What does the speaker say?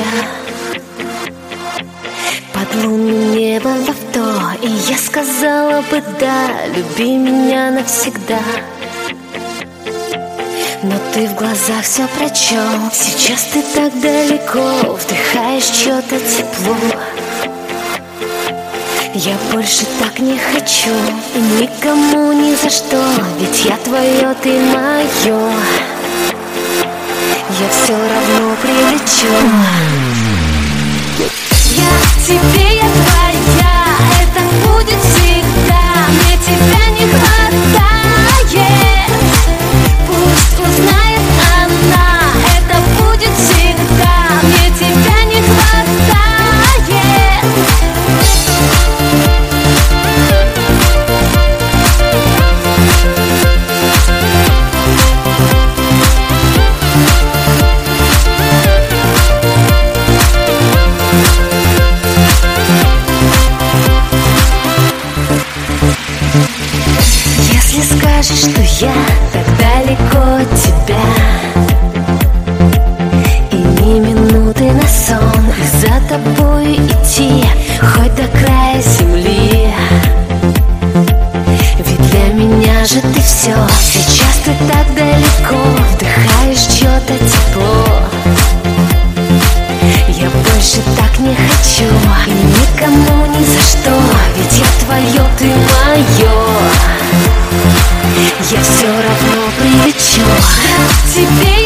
под лунным небом в авто. И я сказала бы да, люби меня навсегда. Но ты в глазах все прочел. Сейчас ты так далеко, вдыхаешь чье-то тепло. Я больше так не хочу, и никому ни за что. Ведь я твое, ты мое. Я все равно прилечу. Я тебе, я твоя, это будет всегда. Мне тебя не хватает. Пусть узнает она, это будет всегда. Мне тебя не хватает. Если скажешь, что я так далеко от тебя, и ни минуты на сон, и за тобой идти хоть до края земли. Ведь для меня же ты все. Сейчас ты так далеко, вдыхаешь чье-то тепло. Я больше так не хочу, и никому ни за что. Ведь я твое, ты мое. Я все равно прилечу. Я тебе